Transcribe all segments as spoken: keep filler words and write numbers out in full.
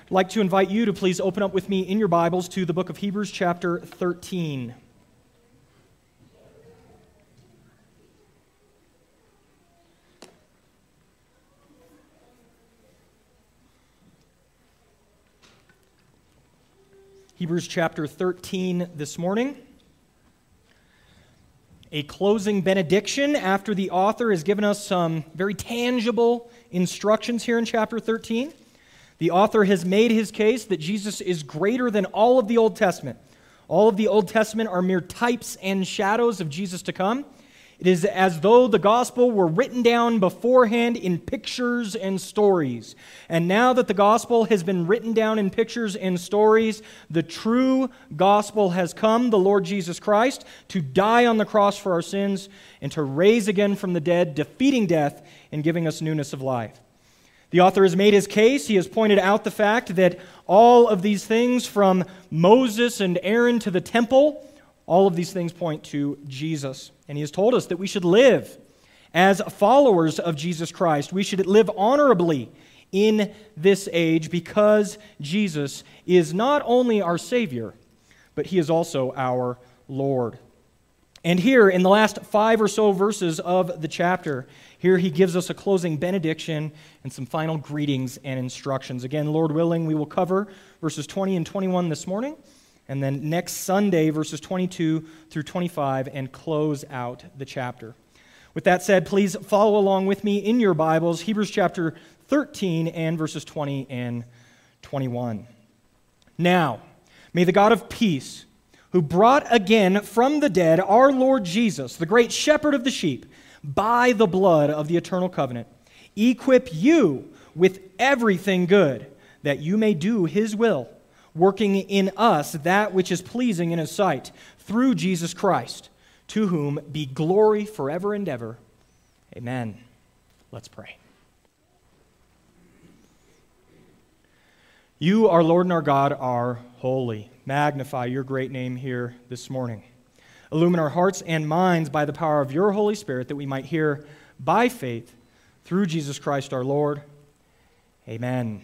I'd like to invite you to please open up with me in your Bibles to the book of Hebrews chapter thirteen. Hebrews chapter thirteen this morning. A closing benediction after the author has given us some very tangible instructions here in chapter thirteen. The author has made his case that Jesus is greater than all of the Old Testament. All of the Old Testament are mere types and shadows of Jesus to come. It is as though the gospel were written down beforehand in pictures and stories. And now that the gospel has been written down in pictures and stories, the true gospel has come, the Lord Jesus Christ, to die on the cross for our sins and to raise again from the dead, defeating death and giving us newness of life. The author has made his case. He has pointed out the fact that all of these things, from Moses and Aaron to the temple, all of these things point to Jesus. And he has told us that we should live as followers of Jesus Christ. We should live honorably in this age because Jesus is not only our Savior, but He is also our Lord. And here, in the last five or so verses of the chapter, here he gives us a closing benediction and some final greetings and instructions. Again, Lord willing, we will cover verses twenty and twenty-one this morning, and then next Sunday, verses twenty-two through twenty-five, and close out the chapter. With that said, please follow along with me in your Bibles, Hebrews chapter thirteen and verses twenty and twenty-one. Now, may the God of peace, who brought again from the dead our Lord Jesus, the great shepherd of the sheep, by the blood of the eternal covenant, equip you with everything good, that you may do His will, working in us that which is pleasing in His sight, through Jesus Christ, to whom be glory forever and ever. Amen. Let's pray. You, our Lord and our God, are holy. Magnify your great name here this morning. Illumine our hearts and minds by the power of your Holy Spirit, that we might hear by faith through Jesus Christ our Lord. Amen.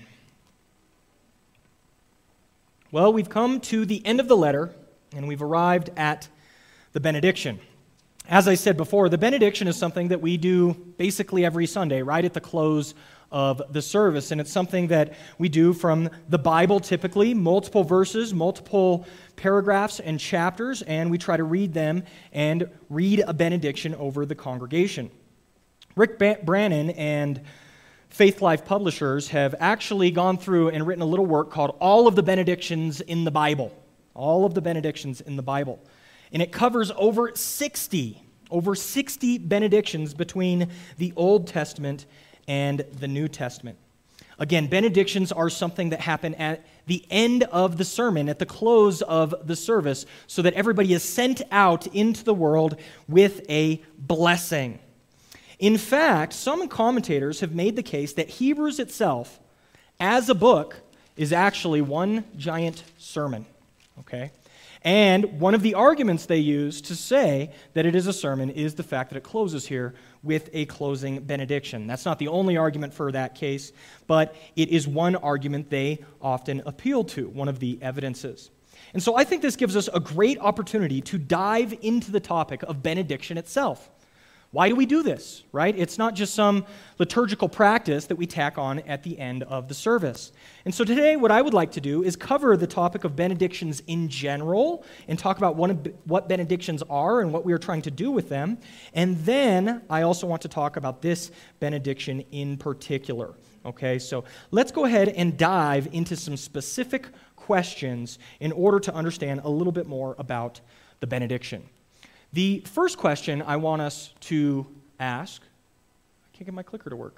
Well, we've come to the end of the letter, and we've arrived at the benediction. As I said before, the benediction is something that we do basically every Sunday, right at the close of the service, and it's something that we do from the Bible typically, multiple verses, multiple paragraphs and chapters, and we try to read them and read a benediction over the congregation. Rick Brannon and Faith Life Publishers have actually gone through and written a little work called All of the Benedictions in the Bible. All of the Benedictions in the Bible. And it covers over sixty, over sixty benedictions between the Old Testament and the New Testament. Again, benedictions are something that happen at the end of the sermon, at the close of the service, so that everybody is sent out into the world with a blessing. In fact, some commentators have made the case that Hebrews itself, as a book, is actually one giant sermon. Okay? And one of the arguments they use to say that it is a sermon is the fact that it closes here with a closing benediction. That's not the only argument for that case, but it is one argument they often appeal to, one of the evidences. And so I think this gives us a great opportunity to dive into the topic of benediction itself. Why do we do this, right? It's not just some liturgical practice that we tack on at the end of the service. And so today, what I would like to do is cover the topic of benedictions in general and talk about what benedictions are and what we are trying to do with them. And then I also want to talk about this benediction in particular. Okay, so let's go ahead and dive into some specific questions in order to understand a little bit more about the benediction. The first question I want us to ask, I can't get my clicker to work.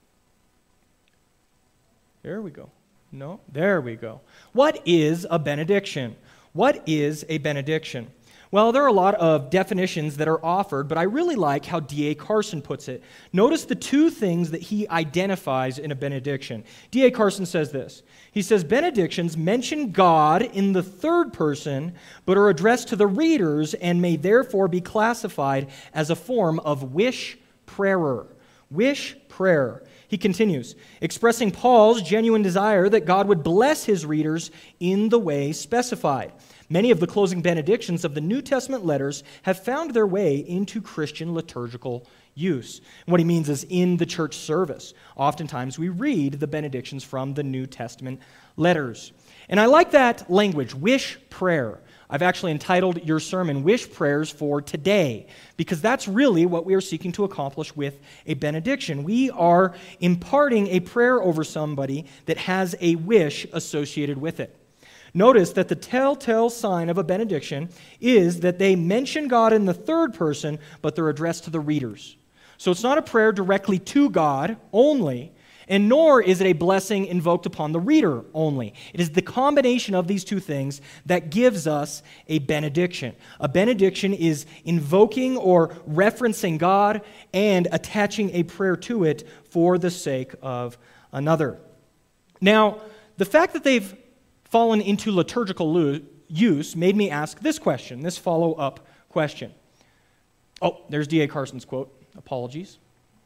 There we go. No, there we go. What is a benediction? What is a benediction? Well, there are a lot of definitions that are offered, but I really like how D A Carson puts it. Notice the two things that he identifies in a benediction. D A Carson says this. He says, benedictions mention God in the third person, but are addressed to the readers and may therefore be classified as a form of wish prayer. Wish prayer. He continues, expressing Paul's genuine desire that God would bless his readers in the way specified. Many of the closing benedictions of the New Testament letters have found their way into Christian liturgical use. And what he means is in the church service. Oftentimes we read the benedictions from the New Testament letters. And I like that language, wish prayer. I've actually entitled your sermon, Wish Prayers for Today, because that's really what we are seeking to accomplish with a benediction. We are imparting a prayer over somebody that has a wish associated with it. Notice that the telltale sign of a benediction is that they mention God in the third person, but they're addressed to the readers. So it's not a prayer directly to God only, and nor is it a blessing invoked upon the reader only. It is the combination of these two things that gives us a benediction. A benediction is invoking or referencing God and attaching a prayer to it for the sake of another. Now, the fact that they've fallen into liturgical lo- use made me ask this question, this follow-up question. Oh, there's D A Carson's quote. Apologies.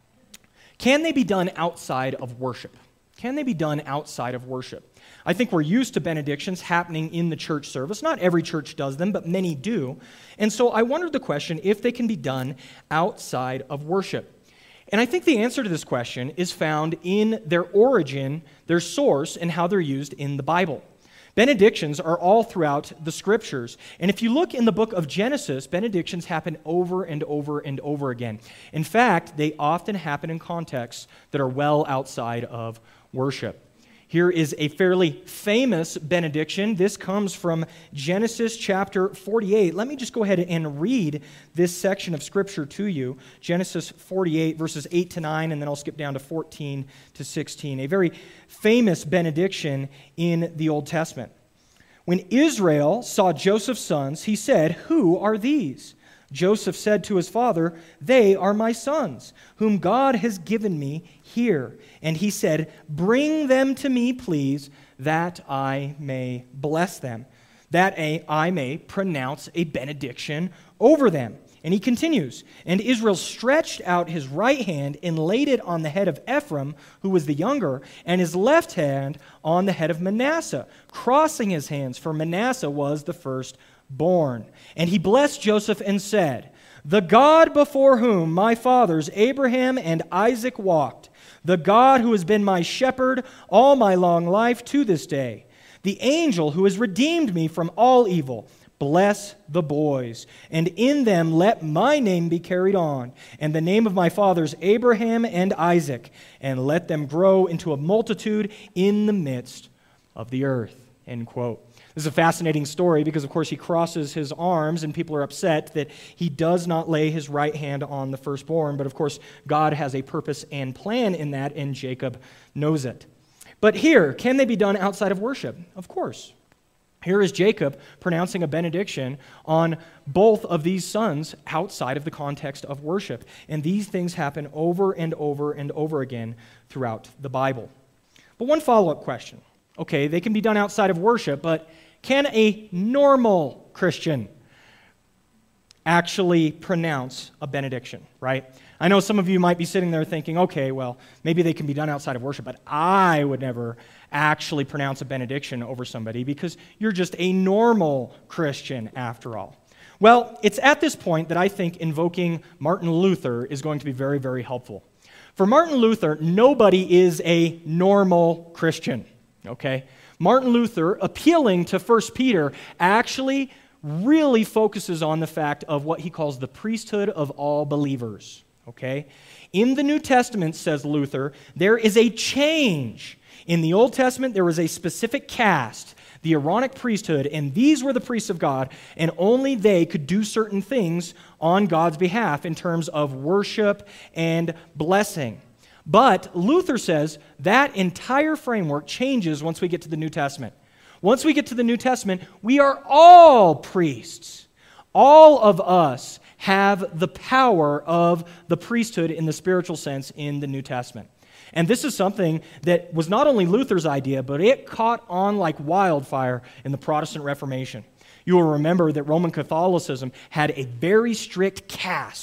Can they be done outside of worship? Can they be done outside of worship? I think we're used to benedictions happening in the church service. Not every church does them, but many do. And so I wondered the question if they can be done outside of worship. And I think the answer to this question is found in their origin, their source, and how they're used in the Bible. Benedictions are all throughout the Scriptures. And if you look in the book of Genesis, benedictions happen over and over and over again. In fact, they often happen in contexts that are well outside of worship. Here is a fairly famous benediction. This comes from Genesis chapter forty-eight. Let me just go ahead and read this section of Scripture to you. Genesis forty-eight, verses eight to nine, and then I'll skip down to fourteen to sixteen. A very famous benediction in the Old Testament. When Israel saw Joseph's sons, he said, "Who are these?" Joseph said to his father, "They are my sons, whom God has given me here." And he said, "Bring them to me, please, that I may bless them, that I may pronounce a benediction over them." And he continues, "And Israel stretched out his right hand and laid it on the head of Ephraim, who was the younger, and his left hand on the head of Manasseh, crossing his hands, for Manasseh was the first born. And he blessed Joseph and said, 'The God before whom my fathers Abraham and Isaac walked, the God who has been my shepherd all my long life to this day, the angel who has redeemed me from all evil, bless the boys, and in them let my name be carried on, and the name of my fathers Abraham and Isaac, and let them grow into a multitude in the midst of the earth.'" End quote. This is a fascinating story because, of course, he crosses his arms and people are upset that he does not lay his right hand on the firstborn. But, of course, God has a purpose and plan in that, and Jacob knows it. But here, can they be done outside of worship? Of course. Here is Jacob pronouncing a benediction on both of these sons outside of the context of worship. And these things happen over and over and over again throughout the Bible. But one follow-up question. Okay, they can be done outside of worship, but can a normal Christian actually pronounce a benediction, right? I know some of you might be sitting there thinking, okay, well, maybe they can be done outside of worship, but I would never actually pronounce a benediction over somebody because you're just a normal Christian after all. Well, it's at this point that I think invoking Martin Luther is going to be very, very helpful. For Martin Luther, nobody is a normal Christian, okay? Martin Luther, appealing to First Peter, actually really focuses on the fact of what he calls the priesthood of all believers, okay? In the New Testament, says Luther, there is a change. In the Old Testament, there was a specific caste, the Aaronic priesthood, and these were the priests of God, and only they could do certain things on God's behalf in terms of worship and blessing. But Luther says that entire framework changes once we get to the New Testament. Once we get to the New Testament, we are all priests. All of us have the power of the priesthood in the spiritual sense in the New Testament. And this is something that was not only Luther's idea, but it caught on like wildfire in the Protestant Reformation. You will remember that Roman Catholicism had a very strict caste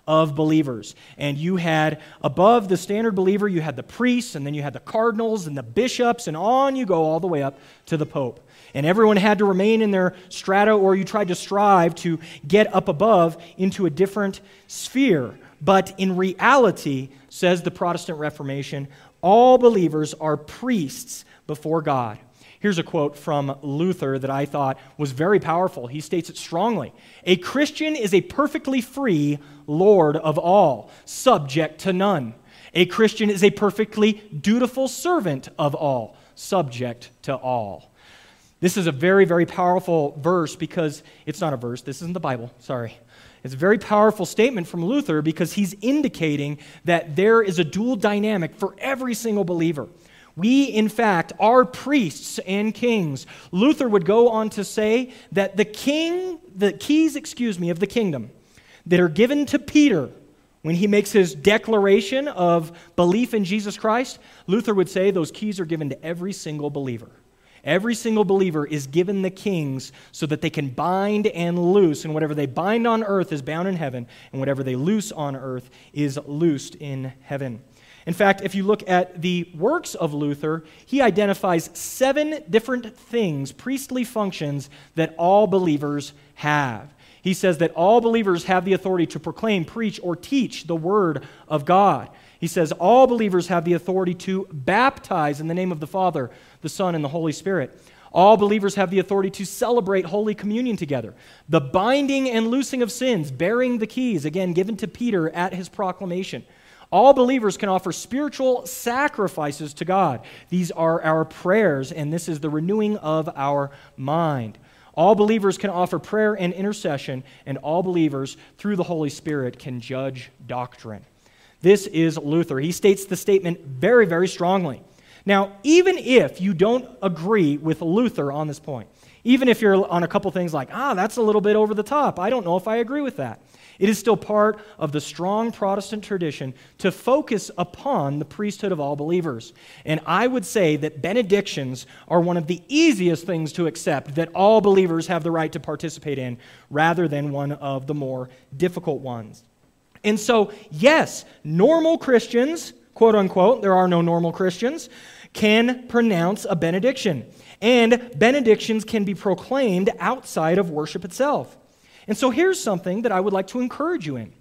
of believers. And you had, above the standard believer, you had the priests, and then you had the cardinals and the bishops, and on you go all the way up to the Pope. And everyone had to remain in their strata, or you tried to strive to get up above into a different sphere. But in reality, says the Protestant Reformation, all believers are priests before God. Here's a quote from Luther that I thought was very powerful. He states it strongly. A Christian is a perfectly free Lord of all, subject to none. A Christian is a perfectly dutiful servant of all, subject to all. This is a very, very powerful verse because it's not a verse. This isn't the Bible. Sorry. It's a very powerful statement from Luther because he's indicating that there is a dual dynamic for every single believer. We, in fact, are priests and kings. Luther would go on to say that the king, the keys, excuse me, of the kingdom that are given to Peter when he makes his declaration of belief in Jesus Christ, Luther would say those keys are given to every single believer. Every single believer is given the kings so that they can bind and loose, and whatever they bind on earth is bound in heaven, and whatever they loose on earth is loosed in heaven. In fact, if you look at the works of Luther, he identifies seven different things, priestly functions, that all believers have. He says that all believers have the authority to proclaim, preach, or teach the Word of God. He says all believers have the authority to baptize in the name of the Father, the Son, and the Holy Spirit. All believers have the authority to celebrate Holy Communion together. The binding and loosing of sins, bearing the keys, again, given to Peter at his proclamation. All believers can offer spiritual sacrifices to God. These are our prayers, and this is the renewing of our mind. All believers can offer prayer and intercession, and all believers, through the Holy Spirit, can judge doctrine. This is Luther. He states the statement very, very strongly. Now, even if you don't agree with Luther on this point, even if you're on a couple things like, ah, that's a little bit over the top, I don't know if I agree with that, it is still part of the strong Protestant tradition to focus upon the priesthood of all believers. And I would say that benedictions are one of the easiest things to accept that all believers have the right to participate in, rather than one of the more difficult ones. And so, yes, normal Christians, quote unquote, there are no normal Christians, can pronounce a benediction. And benedictions can be proclaimed outside of worship itself. And so here's something that I would like to encourage you in.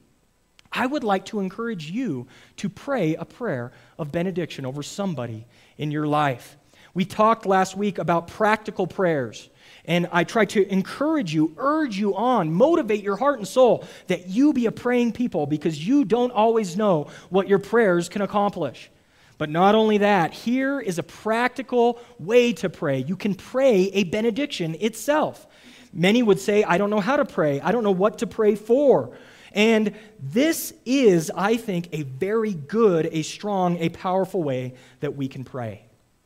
I would like to encourage you to pray a prayer of benediction over somebody in your life. We talked last week about practical prayers. And I try to encourage you, urge you on, motivate your heart and soul that you be a praying people, because you don't always know what your prayers can accomplish. But not only that, here is a practical way to pray. You can pray a benediction itself. Many would say, I don't know how to pray. I don't know what to pray for. And this is, I think, a very good, a strong, a powerful way that we can pray.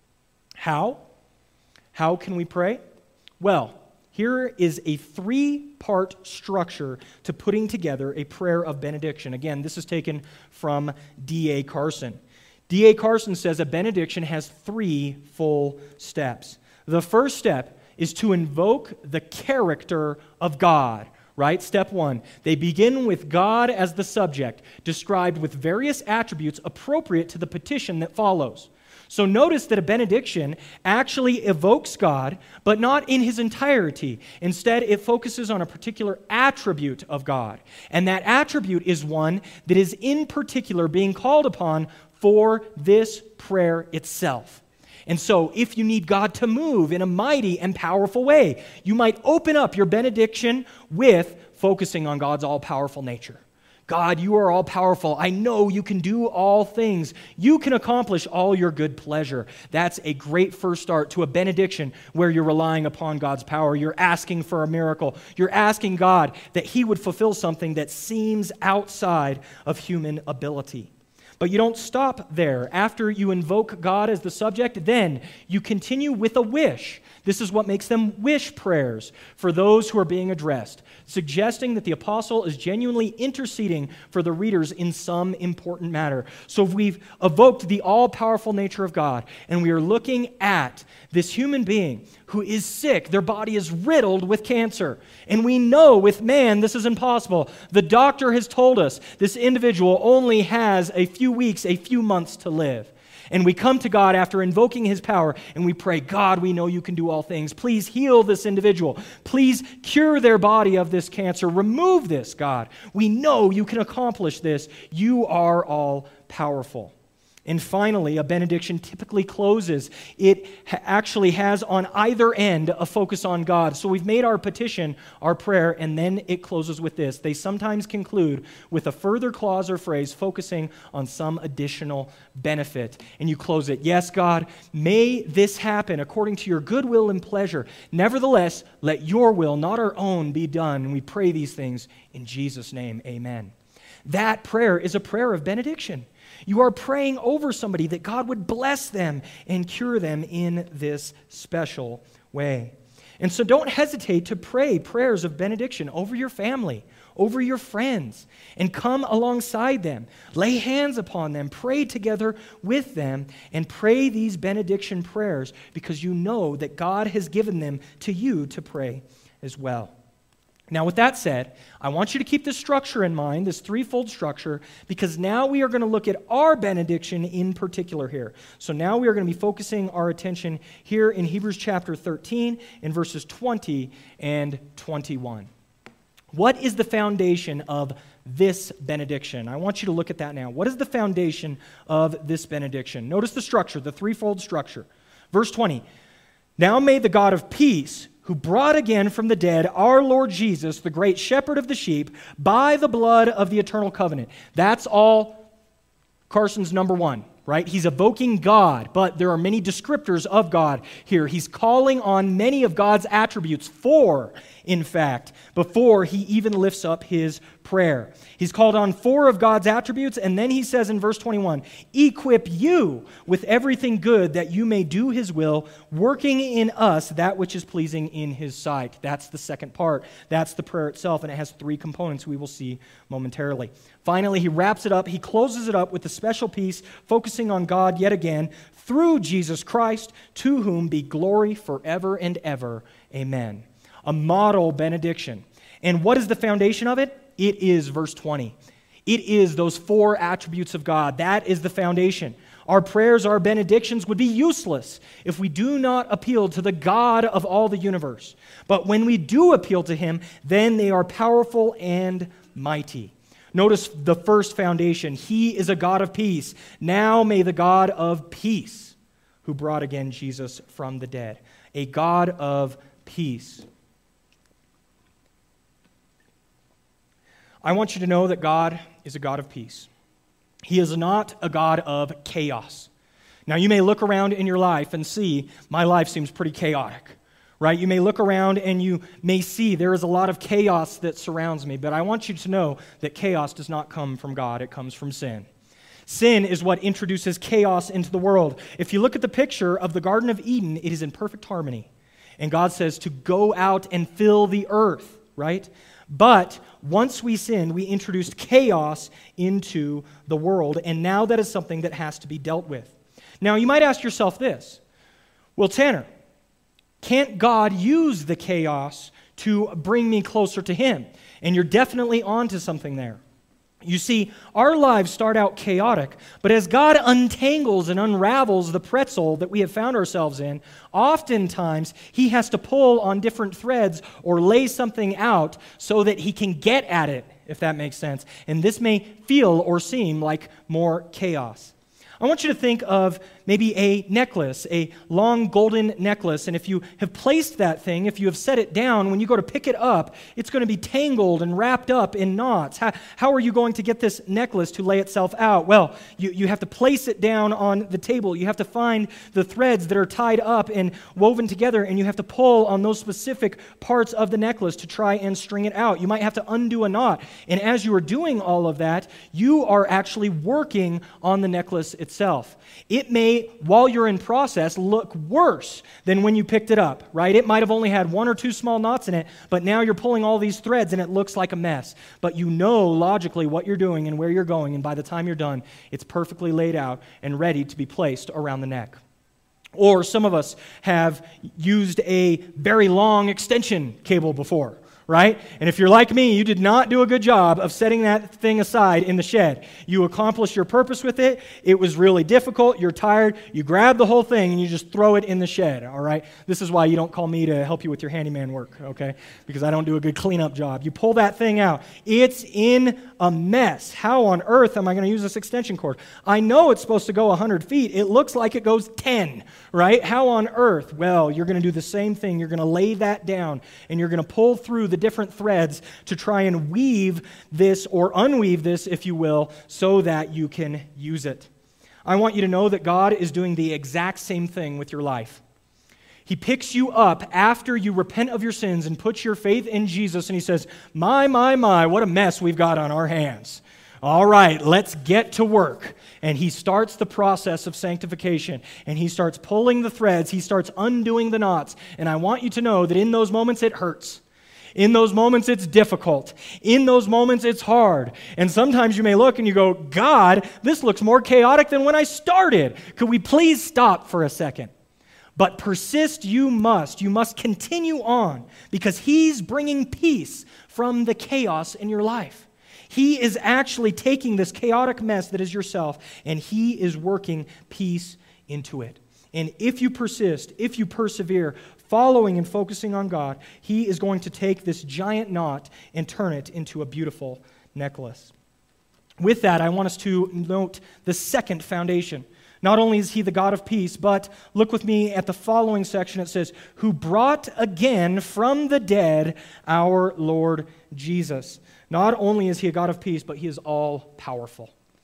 How? How can we pray? Well, here is a three-part structure to putting together a prayer of benediction. Again, this is taken from D A Carson. D A Carson says a benediction has three full steps. The first step is to invoke the character of God, right? Step one, they begin with God as the subject, described with various attributes appropriate to the petition that follows. So notice that a benediction actually evokes God, but not in his entirety. Instead, it focuses on a particular attribute of God. And that attribute is one that is in particular being called upon for this prayer itself. And so, if you need God to move in a mighty and powerful way, you might open up your benediction with focusing on God's all-powerful nature. God, you are all-powerful. I know you can do all things. You can accomplish all your good pleasure. That's a great first start to a benediction where you're relying upon God's power. You're asking for a miracle. You're asking God that he would fulfill something that seems outside of human ability. But you don't stop there. After you invoke God as the subject, then you continue with a wish. This is what makes them wish prayers for those who are being addressed, suggesting that the apostle is genuinely interceding for the readers in some important matter. So we've evoked the all-powerful nature of God, and we are looking at this human being who is sick. Their body is riddled with cancer. And we know with man this is impossible. The doctor has told us this individual only has a few weeks, a few months to live. And we come to God after invoking His power, and we pray, God, we know you can do all things. Please heal this individual. Please cure their body of this cancer. Remove this, God. We know you can accomplish this. You are all powerful. And finally, a benediction typically closes. It ha- actually has on either end a focus on God. So we've made our petition our prayer, and then it closes with this. They sometimes conclude with a further clause or phrase focusing on some additional benefit. And you close it, yes, God, may this happen according to your good will and pleasure. Nevertheless, let your will, not our own, be done. And we pray these things in Jesus' name, amen. That prayer is a prayer of benediction. You are praying over somebody that God would bless them and cure them in this special way. And so don't hesitate to pray prayers of benediction over your family, over your friends, and come alongside them. Lay hands upon them, pray together with them, and pray these benediction prayers because you know that God has given them to you to pray as well. Now, with that said, I want you to keep this structure in mind, this threefold structure, because now we are going to look at our benediction in particular here. So now we are going to be focusing our attention here in Hebrews chapter thirteen in verses twenty and twenty-one. What is the foundation of this benediction? I want you to look at that now. What is the foundation of this benediction? Notice the structure, the threefold structure. Verse twenty, now may the God of peace, who brought again from the dead our Lord Jesus, the great shepherd of the sheep, by the blood of the eternal covenant. That's all Carson's number one, right? He's evoking God, but there are many descriptors of God here. He's calling on many of God's attributes, four, in fact, before he even lifts up his prayer. He's called on four of God's attributes, and then he says in verse twenty-one, equip you with everything good that you may do his will, working in us that which is pleasing in his sight. That's the second part. That's the prayer itself, and it has three components we will see momentarily. Finally, he wraps it up. He closes it up with a special piece, focusing on God yet again, through Jesus Christ, to whom be glory forever and ever. Amen. A model benediction. And what is the foundation of it? It is verse twenty. It is those four attributes of God. That is the foundation. Our prayers, our benedictions would be useless if we do not appeal to the God of all the universe. But when we do appeal to him, then they are powerful and mighty. Notice the first foundation. He is a God of peace. Now may the God of peace, who brought again Jesus from the dead, a God of peace. I want you to know that God is a God of peace. He is not a God of chaos. Now, you may look around in your life and see, my life seems pretty chaotic, right? You may look around and you may see there is a lot of chaos that surrounds me, but I want you to know that chaos does not come from God. It comes from sin. Sin is what introduces chaos into the world. If you look at the picture of the Garden of Eden, it is in perfect harmony. And God says to go out and fill the earth, right? But once we sinned, we introduced chaos into the world, and now that is something that has to be dealt with. Now, you might ask yourself this, well, Tanner, can't God use the chaos to bring me closer to him? And you're definitely onto something there. You see, our lives start out chaotic, but as God untangles and unravels the pretzel that we have found ourselves in, oftentimes he has to pull on different threads or lay something out so that he can get at it, if that makes sense. And this may feel or seem like more chaos. I want you to think of maybe a necklace, a long golden necklace. And if you have placed that thing, if you have set it down, when you go to pick it up, it's going to be tangled and wrapped up in knots. How, how are you going to get this necklace to lay itself out? Well, you, you have to place it down on the table. You have to find the threads that are tied up and woven together, and you have to pull on those specific parts of the necklace to try and string it out. You might have to undo a knot. And as you are doing all of that, you are actually working on the necklace itself. It may, while you're in process, look worse than when you picked it up, right? It might have only had one or two small knots in it, but now you're pulling all these threads and it looks like a mess. But you know logically what you're doing and where you're going, and by the time you're done, it's perfectly laid out and ready to be placed around the neck. Or some of us have used a very long extension cable before, right? And if you're like me, you did not do a good job of setting that thing aside in the shed. You accomplished your purpose with it. It was really difficult. You're tired. You grab the whole thing and you just throw it in the shed, all right? This is why you don't call me to help you with your handyman work, okay? Because I don't do a good cleanup job. You pull that thing out. It's in a mess. How on earth am I going to use this extension cord? I know it's supposed to go one hundred feet. It looks like it goes ten, right? How on earth? Well, you're going to do the same thing. You're going to lay that down and you're going to pull through the different threads to try and weave this or unweave this, if you will, so that you can use it. I want you to know that God is doing the exact same thing with your life. He picks you up after you repent of your sins and put your faith in Jesus, and he says, my, my, my, what a mess we've got on our hands. All right, let's get to work. And he starts the process of sanctification, and he starts pulling the threads, he starts undoing the knots. And I want you to know that in those moments it hurts. In those moments it's difficult. In those moments it's hard. And sometimes you may look and you go, God, this looks more chaotic than when I started. Could we please stop for a second? But persist you must. You must continue on because he's bringing peace from the chaos in your life. He is actually taking this chaotic mess that is yourself, and he is working peace into it. And if you persist, if you persevere, following and focusing on God, he is going to take this giant knot and turn it into a beautiful necklace. With that, I want us to note the second foundation. Not only is he the God of peace, but look with me at the following section. It says, who brought again from the dead our Lord Jesus. Not only is he a God of peace, but he is all-powerful.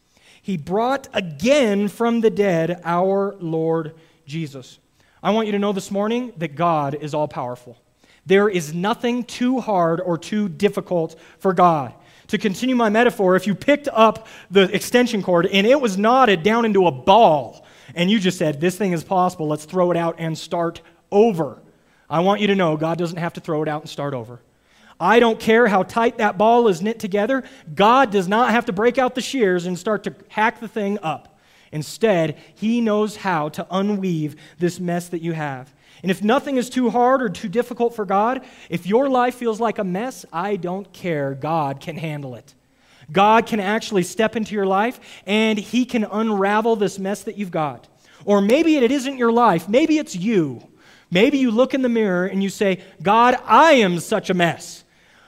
He brought again from the dead our Lord Jesus. I want you to know this morning that God is all-powerful. There is nothing too hard or too difficult for God. To continue my metaphor, if you picked up the extension cord and it was knotted down into a ball, and you just said, this thing is possible, let's throw it out and start over. I want you to know God doesn't have to throw it out and start over. I don't care how tight that ball is knit together. God does not have to break out the shears and start to hack the thing up. Instead, he knows how to unweave this mess that you have. And if nothing is too hard or too difficult for God, if your life feels like a mess, I don't care. God can handle it. God can actually step into your life and he can unravel this mess that you've got. Or maybe it isn't your life. Maybe it's you. Maybe you look in the mirror and you say, God, I am such a mess.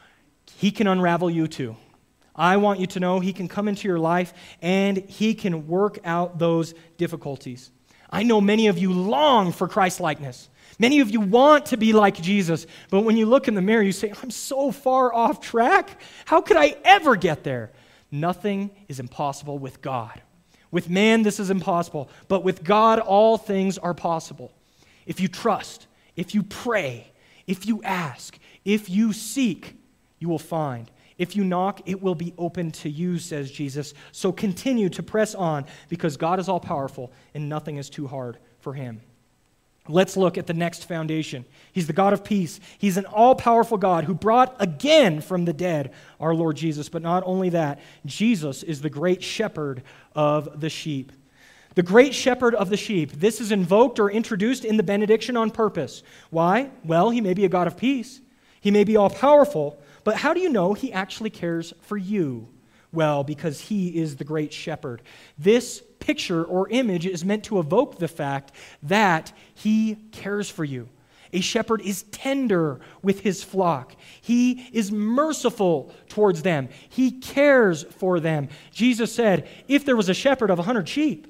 He can unravel you too. I want you to know he can come into your life and he can work out those difficulties. I know many of you long for Christ-likeness. Many of you want to be like Jesus, but when you look in the mirror, you say, I'm so far off track. How could I ever get there? Nothing is impossible with God. With man, this is impossible, but with God, all things are possible. If you trust, if you pray, if you ask, if you seek, you will find. If you knock, it will be open to you, says Jesus. So continue to press on because God is all-powerful and nothing is too hard for him. Let's look at the next foundation. He's the God of peace. He's an all-powerful God who brought again from the dead our Lord Jesus. But not only that, Jesus is the great shepherd of the sheep. The great shepherd of the sheep. This is invoked or introduced in the benediction on purpose. Why? Well, he may be a God of peace. He may be all-powerful. But how do you know he actually cares for you? Well, because he is the great shepherd. This picture or image is meant to evoke the fact that he cares for you. A shepherd is tender with his flock. He is merciful towards them. He cares for them. Jesus said, if there was a shepherd of a hundred sheep,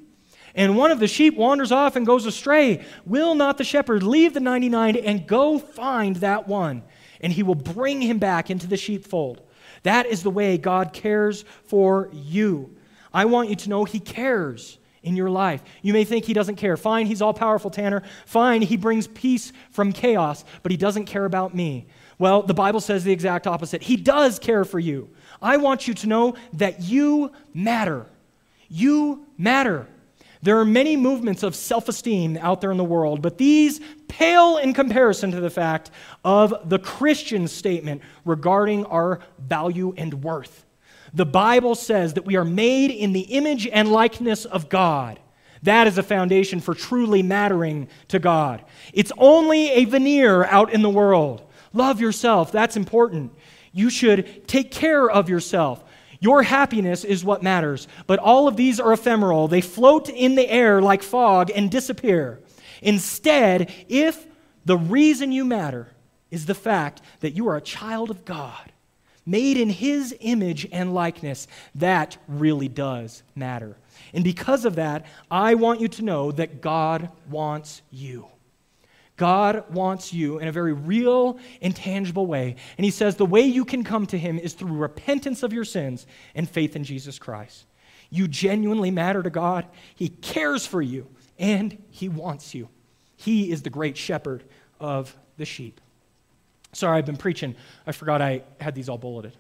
and one of the sheep wanders off and goes astray, will not the shepherd leave the ninety-nine and go find that one? And he will bring him back into the sheepfold. That is the way God cares for you. I want you to know he cares in your life. You may think he doesn't care. Fine, he's all-powerful, Tanner. Fine, he brings peace from chaos, but he doesn't care about me. Well, the Bible says the exact opposite. He does care for you. I want you to know that you matter. You matter. There are many movements of self-esteem out there in the world, but these pale in comparison to the fact of the Christian statement regarding our value and worth. The Bible says that we are made in the image and likeness of God. That is a foundation for truly mattering to God. It's only a veneer out in the world. Love yourself. That's important. You should take care of yourself. Your happiness is what matters. But all of these are ephemeral. They float in the air like fog and disappear. Instead, if the reason you matter is the fact that you are a child of God, made in His image and likeness, that really does matter. And because of that, I want you to know that God wants you. God wants you in a very real and tangible way. And He says the way you can come to Him is through repentance of your sins and faith in Jesus Christ. You genuinely matter to God. He cares for you, and He wants you. He is the great shepherd of the sheep. Sorry, I've been preaching. I forgot I had these all bulleted.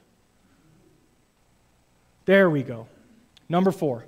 There we go. Number four.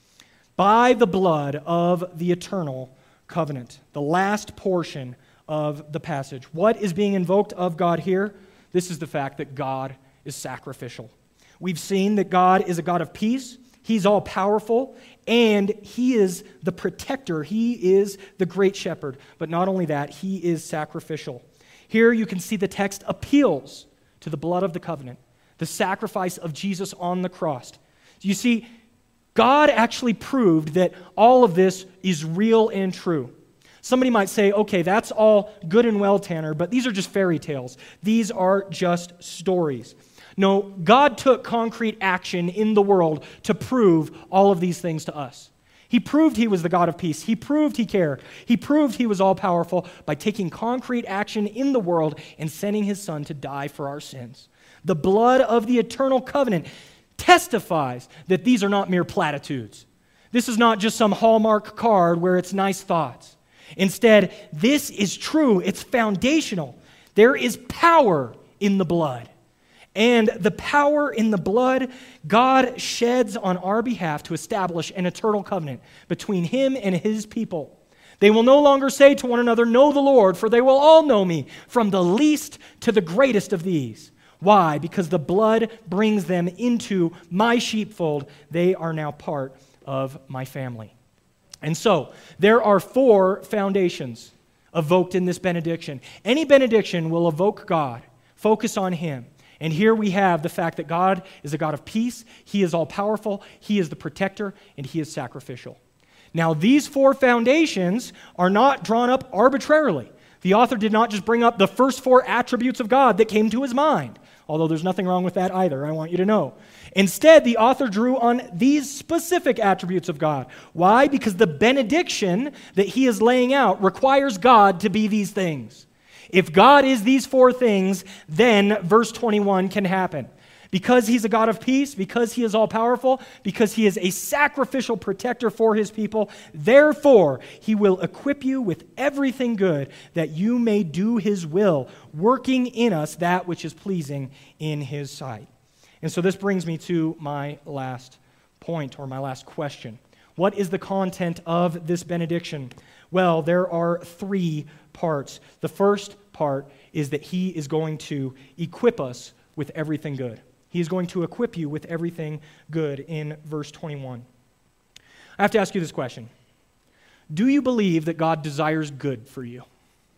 By the blood of the eternal covenant, the last portion of the passage. What is being invoked of God here? This is the fact that God is sacrificial. We've seen that God is a God of peace. He's all-powerful, and He is the protector. He is the great shepherd. But not only that, He is sacrificial. Here you can see the text appeals to the blood of the covenant, the sacrifice of Jesus on the cross. You see, God actually proved that all of this is real and true. Somebody might say, okay, that's all good and well, Tanner, but these are just fairy tales. These are just stories. No, God took concrete action in the world to prove all of these things to us. He proved He was the God of peace. He proved He cared. He proved He was all-powerful by taking concrete action in the world and sending His Son to die for our sins. The blood of the eternal covenant testifies that these are not mere platitudes. This is not just some Hallmark card where it's nice thoughts. Instead, this is true. It's foundational. There is power in the blood. And the power in the blood, God sheds on our behalf to establish an eternal covenant between Him and His people. They will no longer say to one another, "Know the Lord," for they will all know me, from the least to the greatest of these. Why? Because the blood brings them into my sheepfold. They are now part of my family. And so, there are four foundations evoked in this benediction. Any benediction will evoke God, focus on Him. And here we have the fact that God is a God of peace, He is all-powerful, He is the protector, and He is sacrificial. Now, these four foundations are not drawn up arbitrarily. The author did not just bring up the first four attributes of God that came to his mind, although there's nothing wrong with that either, I want you to know. Instead, the author drew on these specific attributes of God. Why? Because the benediction that he is laying out requires God to be these things. If God is these four things, then verse twenty-one can happen. Because He's a God of peace, because He is all-powerful, because He is a sacrificial protector for His people, therefore He will equip you with everything good that you may do His will, working in us that which is pleasing in His sight. And so this brings me to my last point, or my last question. What is the content of this benediction? Well, there are three parts. The first part is that He is going to equip us with everything good. He is going to equip you with everything good in verse twenty-one. I have to ask you this question. Do you believe that God desires good for you?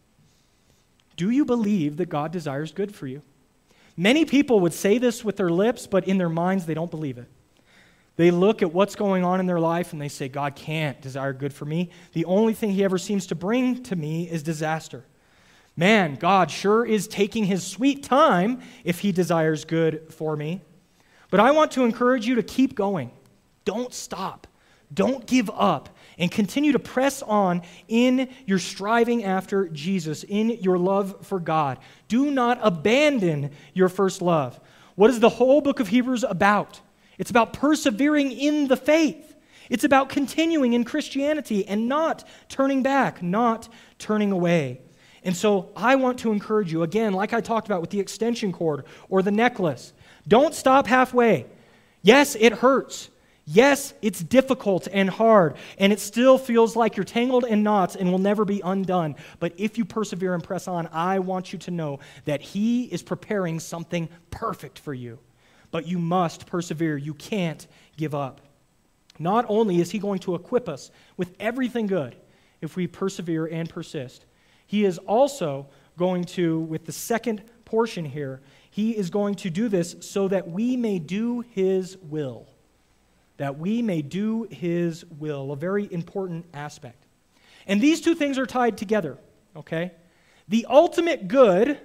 Do you believe that God desires good for you? Many people would say this with their lips, but in their minds they don't believe it. They look at what's going on in their life and they say, God can't desire good for me. The only thing He ever seems to bring to me is disaster. Man, God sure is taking His sweet time if He desires good for me. But I want to encourage you to keep going. Don't stop. Don't give up and continue to press on in your striving after Jesus, in your love for God. Do not abandon your first love. What is the whole book of Hebrews about? It's about persevering in the faith. It's about continuing in Christianity and not turning back, not turning away. And so I want to encourage you, again, like I talked about with the extension cord or the necklace, don't stop halfway. Yes, it hurts. Yes, it's difficult and hard, and it still feels like you're tangled in knots and will never be undone. But if you persevere and press on, I want you to know that He is preparing something perfect for you. But you must persevere. You can't give up. Not only is He going to equip us with everything good if we persevere and persist, He is also going to, with the second portion here, He is going to do this so that we may do His will. That we may do His will, a very important aspect. And these two things are tied together, okay? The ultimate good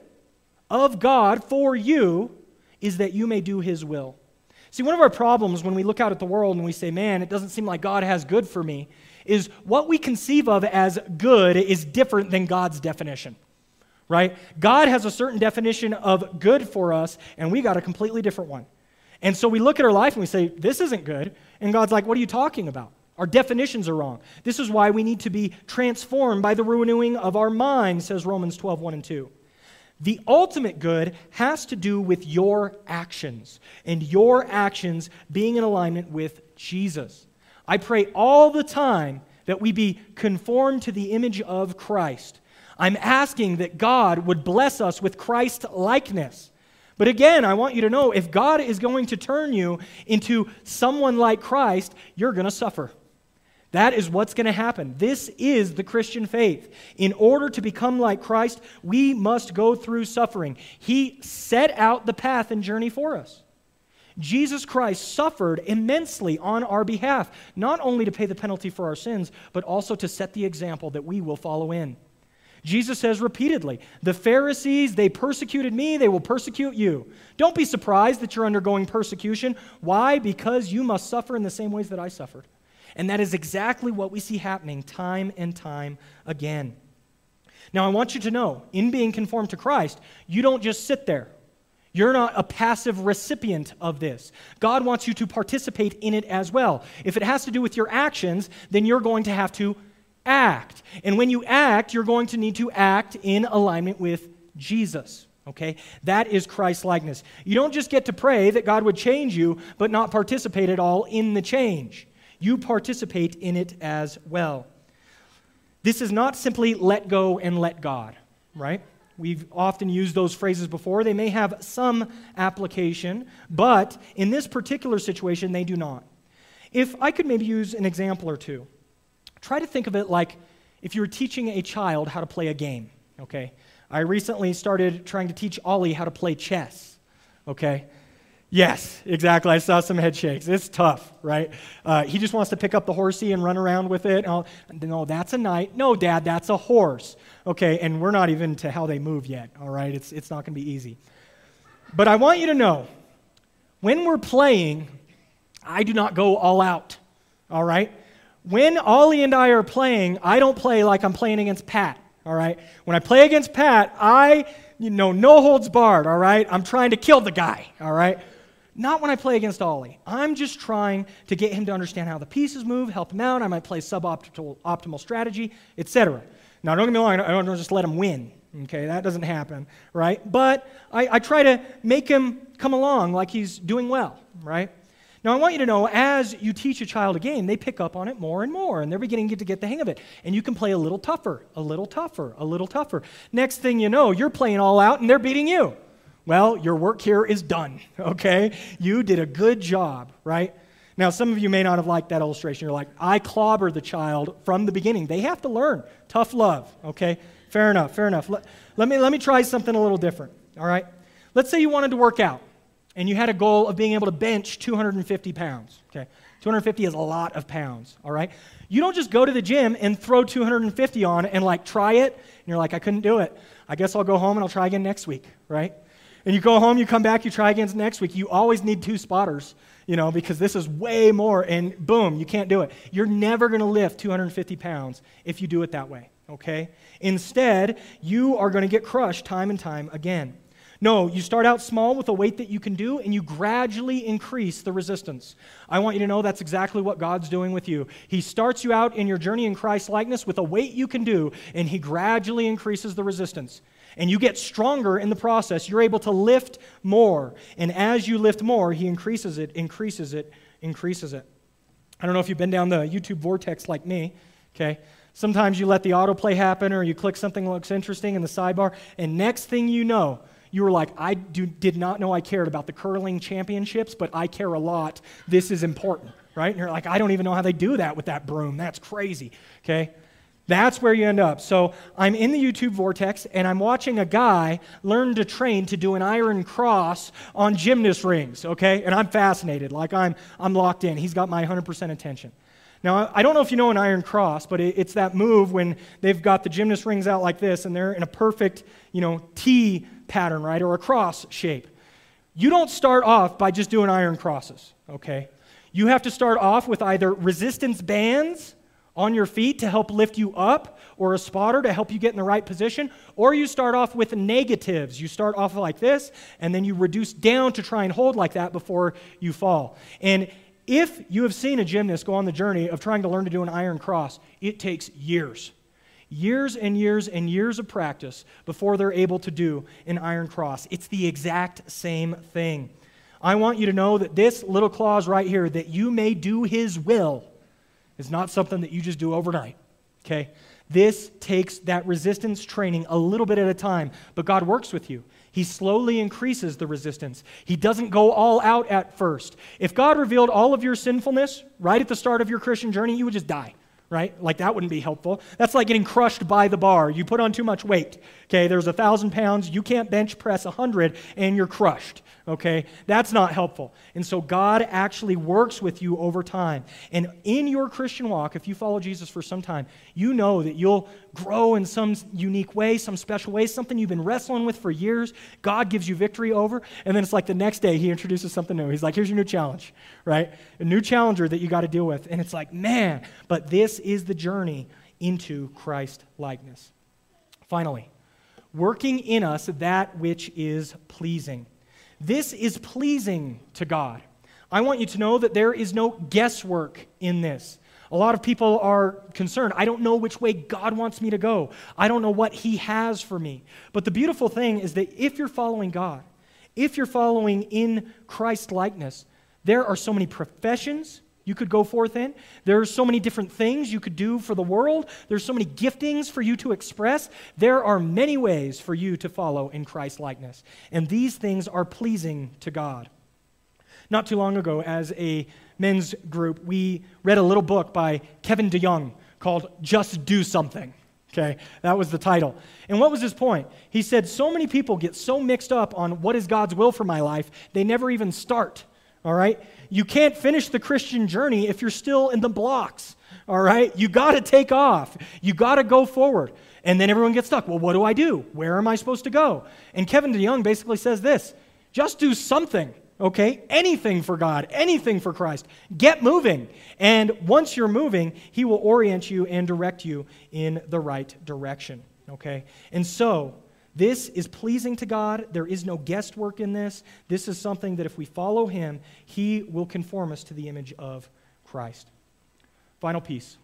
of God for you is that you may do His will. See, one of our problems when we look out at the world and we say, man, it doesn't seem like God has good for me, is what we conceive of as good is different than God's definition, right? God has a certain definition of good for us, and we got a completely different one. And so we look at our life and we say, this isn't good. And God's like, what are you talking about? Our definitions are wrong. This is why we need to be transformed by the renewing of our mind, says Romans twelve, one and two. The ultimate good has to do with your actions, and your actions being in alignment with Jesus. I pray all the time that we be conformed to the image of Christ. I'm asking that God would bless us with Christ-likeness. But again, I want you to know, if God is going to turn you into someone like Christ, you're going to suffer. That is what's going to happen. This is the Christian faith. In order to become like Christ, we must go through suffering. He set out the path and journey for us. Jesus Christ suffered immensely on our behalf, not only to pay the penalty for our sins, but also to set the example that we will follow in. Jesus says repeatedly, the Pharisees, they persecuted me, they will persecute you. Don't be surprised that you're undergoing persecution. Why? Because you must suffer in the same ways that I suffered. And that is exactly what we see happening time and time again. Now, I want you to know, in being conformed to Christ, you don't just sit there. You're not a passive recipient of this. God wants you to participate in it as well. If it has to do with your actions, then you're going to have to act. And when you act, you're going to need to act in alignment with Jesus. Okay? That is Christ-likeness. You don't just get to pray that God would change you, but not participate at all in the change. You participate in it as well. This is not simply let go and let God, right? We've often used those phrases before. They may have some application, but in this particular situation, they do not. If I could maybe use an example or two, try to think of it like if you were teaching a child how to play a game, okay? I recently started trying to teach Ollie how to play chess, okay? Yes, exactly. I saw some head shakes. It's tough, right? Uh, he just wants to pick up the horsey and run around with it. Oh, no, that's a knight. No, Dad, that's a horse. Okay, and we're not even to how they move yet, all right? It's, it's not going to be easy. But I want you to know, when we're playing, I do not go all out, all right? When Ollie and I are playing, I don't play like I'm playing against Pat, all right? When I play against Pat, I, you know, no holds barred, all right? I'm trying to kill the guy, all right? Not when I play against Ollie. I'm just trying to get him to understand how the pieces move, help him out. I might play suboptimal optimal strategy, et cetera. Now, don't get me wrong, I don't just let him win, okay? That doesn't happen, right? But I, I try to make him come along like he's doing well, right? Now, I want you to know, as you teach a child a game, they pick up on it more and more, and they're beginning to get the hang of it. And you can play a little tougher, a little tougher, a little tougher. Next thing you know, you're playing all out, and they're beating you. Well, your work here is done, okay? You did a good job, right? Now, some of you may not have liked that illustration. You're like, I clobber the child from the beginning. They have to learn. Tough love, okay? Fair enough, fair enough. Let, let me, let me try something a little different, all right? Let's say you wanted to work out, and you had a goal of being able to bench two hundred fifty pounds, okay? two hundred fifty is a lot of pounds, all right? You don't just go to the gym and throw two hundred fifty on and, like, try it, and you're like, I couldn't do it. I guess I'll go home and I'll try again next week, right? And you go home, you come back, you try again next week. You always need two spotters, you know, because this is way more, and boom, you can't do it. You're never going to lift two hundred fifty pounds if you do it that way, okay? Instead, you are going to get crushed time and time again. No, you start out small with a weight that you can do, and you gradually increase the resistance. I want you to know that's exactly what God's doing with you. He starts you out in your journey in Christ-likeness with a weight you can do, and He gradually increases the resistance. And you get stronger in the process. You're able to lift more. And as you lift more, He increases it, increases it, increases it. I don't know if you've been down the YouTube vortex like me, okay? Sometimes you let the autoplay happen, or you click something that looks interesting in the sidebar, and next thing you know, you were like, I do, did not know I cared about the curling championships, but I care a lot. This is important, right? And you're like, I don't even know how they do that with that broom. That's crazy, okay? That's where you end up. So I'm in the YouTube vortex, and I'm watching a guy learn to train to do an iron cross on gymnast rings, okay? And I'm fascinated. Like, I'm, I'm locked in. He's got my one hundred percent attention. Now, I don't know if you know an iron cross, but it's that move when they've got the gymnast rings out like this, and they're in a perfect, you know, T pattern, right, or a cross shape. You don't start off by just doing iron crosses, okay? You have to start off with either resistance bands on your feet to help lift you up, or a spotter to help you get in the right position, or you start off with negatives. You start off like this, and then you reduce down to try and hold like that before you fall. And if you have seen a gymnast go on the journey of trying to learn to do an iron cross, it takes years. Years and years and years of practice before they're able to do an iron cross. It's the exact same thing. I want you to know that this little clause right here, that you may do His will, is not something that you just do overnight, okay? This takes that resistance training a little bit at a time, but God works with you. He slowly increases the resistance. He doesn't go all out at first. If God revealed all of your sinfulness right at the start of your Christian journey, you would just die, right? Like, that wouldn't be helpful. That's like getting crushed by the bar. You put on too much weight, okay? There's a thousand pounds. You can't bench press a hundred, and you're crushed, okay? That's not helpful. And so God actually works with you over time. And in your Christian walk, if you follow Jesus for some time, you know that you'll grow in some unique way, some special way, something you've been wrestling with for years. God gives you victory over, and then it's like the next day He introduces something new. He's like, here's your new challenge, right? A new challenger that you got to deal with. And it's like, man, but this is the journey into Christ-likeness. Finally, working in us that which is pleasing. This is pleasing to God. I want you to know that there is no guesswork in this. A lot of people are concerned. I don't know which way God wants me to go. I don't know what He has for me. But the beautiful thing is that if you're following God, if you're following in Christ-likeness, there are so many professions you could go forth in. There are so many different things you could do for the world. There's so many giftings for you to express. There are many ways for you to follow in Christ-likeness. And these things are pleasing to God. Not too long ago, as a men's group, we read a little book by Kevin DeYoung called Just Do Something. Okay, that was the title. And what was his point? He said, so many people get so mixed up on what is God's will for my life, they never even start. All right? You can't finish the Christian journey if you're still in the blocks. All right? You got to take off. You got to go forward. And then everyone gets stuck. Well, what do I do? Where am I supposed to go? And Kevin DeYoung basically says this: just do something. Okay? Anything for God, anything for Christ. Get moving. And once you're moving, He will orient you and direct you in the right direction. Okay? And so, this is pleasing to God. There is no guesswork in this. This is something that if we follow Him, He will conform us to the image of Christ. Final piece.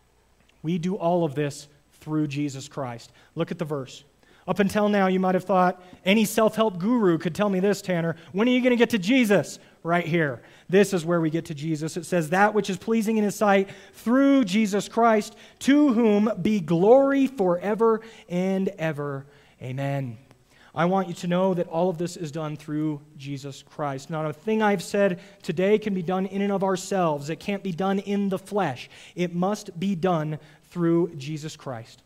We do all of this through Jesus Christ. Look at the verse. Up until now, you might have thought, any self-help guru could tell me this, Tanner. When are you going to get to Jesus? Right here. This is where we get to Jesus. It says, that which is pleasing in His sight through Jesus Christ, to whom be glory forever and ever. Amen. I want you to know that all of this is done through Jesus Christ. Not a thing I've said today can be done in and of ourselves. It can't be done in the flesh. It must be done through Jesus Christ.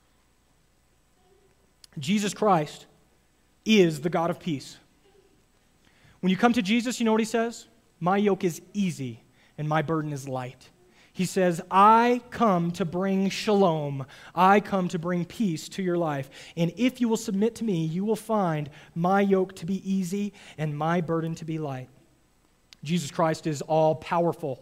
Jesus Christ is the God of peace. When you come to Jesus, you know what He says? My yoke is easy and my burden is light. He says, I come to bring shalom. I come to bring peace to your life. And if you will submit to me, you will find my yoke to be easy and my burden to be light. Jesus Christ is all-powerful.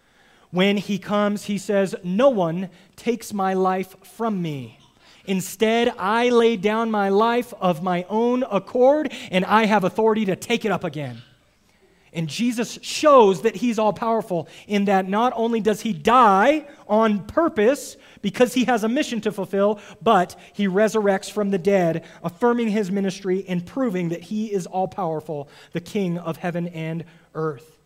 When he comes, he says, no one takes my life from me. Instead, I lay down my life of my own accord, and I have authority to take it up again. And Jesus shows that he's all-powerful in that not only does he die on purpose because he has a mission to fulfill, but he resurrects from the dead, affirming his ministry and proving that he is all-powerful, the King of heaven and earth.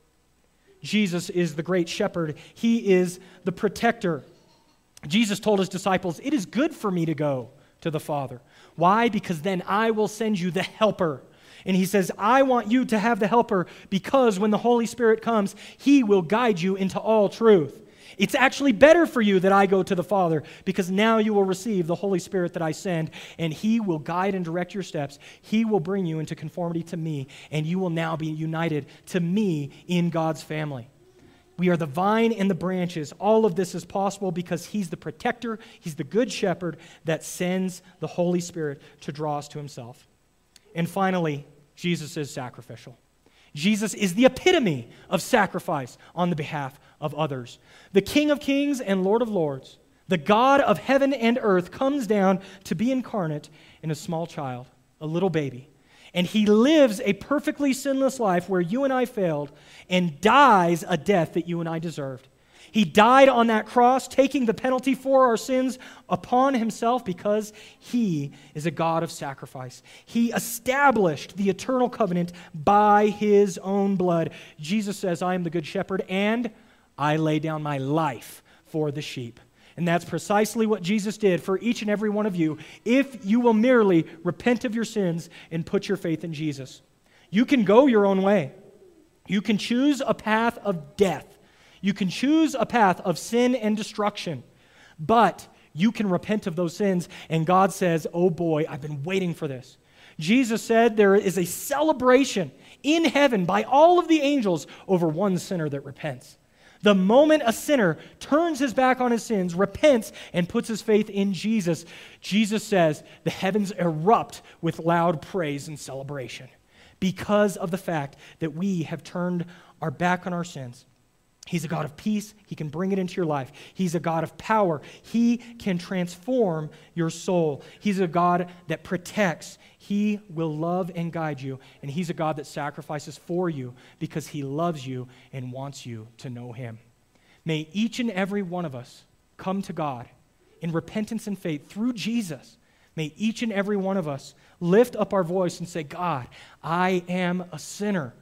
Jesus is the great shepherd. He is the protector. Jesus told his disciples, it is good for me to go to the Father. Why? Because then I will send you the helper. And he says, I want you to have the helper because when the Holy Spirit comes, he will guide you into all truth. It's actually better for you that I go to the Father because now you will receive the Holy Spirit that I send, and he will guide and direct your steps. He will bring you into conformity to me, and you will now be united to me in God's family. We are the vine and the branches. All of this is possible because he's the protector, he's the good shepherd that sends the Holy Spirit to draw us to himself. And finally, Jesus is sacrificial. Jesus is the epitome of sacrifice on the behalf of others. The King of Kings and Lord of Lords, the God of heaven and earth, comes down to be incarnate in a small child, a little baby. And he lives a perfectly sinless life where you and I failed and dies a death that you and I deserved. He died on that cross, taking the penalty for our sins upon himself because he is a God of sacrifice. He established the eternal covenant by his own blood. Jesus says, I am the good shepherd, and I lay down my life for the sheep. And that's precisely what Jesus did for each and every one of you if you will merely repent of your sins and put your faith in Jesus. You can go your own way. You can choose a path of death. You can choose a path of sin and destruction, but you can repent of those sins, and God says, oh boy, I've been waiting for this. Jesus said there is a celebration in heaven by all of the angels over one sinner that repents. The moment a sinner turns his back on his sins, repents, and puts his faith in Jesus, Jesus says the heavens erupt with loud praise and celebration because of the fact that we have turned our back on our sins. He's a God of peace. He can bring it into your life. He's a God of power. He can transform your soul. He's a God that protects. He will love and guide you. And he's a God that sacrifices for you because he loves you and wants you to know him. May each and every one of us come to God in repentance and faith through Jesus. May each and every one of us lift up our voice and say, God, I am a sinner.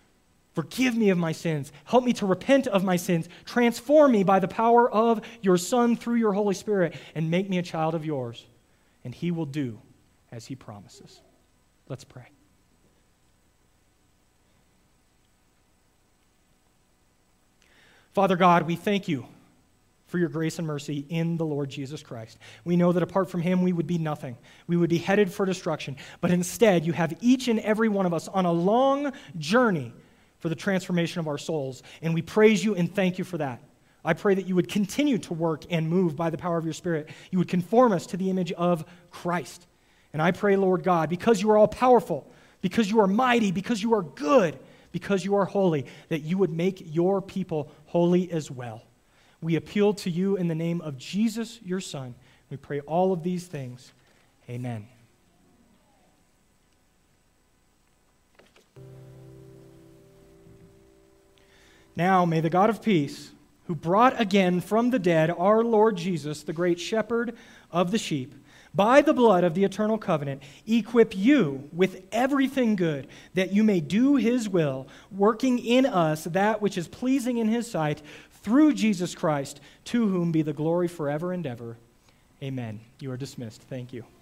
Forgive me of my sins. Help me to repent of my sins. Transform me by the power of your Son through your Holy Spirit and make me a child of yours. And he will do as he promises. Let's pray. Father God, we thank you for your grace and mercy in the Lord Jesus Christ. We know that apart from him, we would be nothing. We would be headed for destruction. But instead, you have each and every one of us on a long journey for the transformation of our souls. And we praise you and thank you for that. I pray that you would continue to work and move by the power of your Spirit. You would conform us to the image of Christ. And I pray, Lord God, because you are all powerful, because you are mighty, because you are good, because you are holy, that you would make your people holy as well. We appeal to you in the name of Jesus, your Son. We pray all of these things. Amen. Now may the God of peace, who brought again from the dead our Lord Jesus, the great shepherd of the sheep, by the blood of the eternal covenant, equip you with everything good, that you may do his will, working in us that which is pleasing in his sight, through Jesus Christ, to whom be the glory forever and ever. Amen. You are dismissed. Thank you.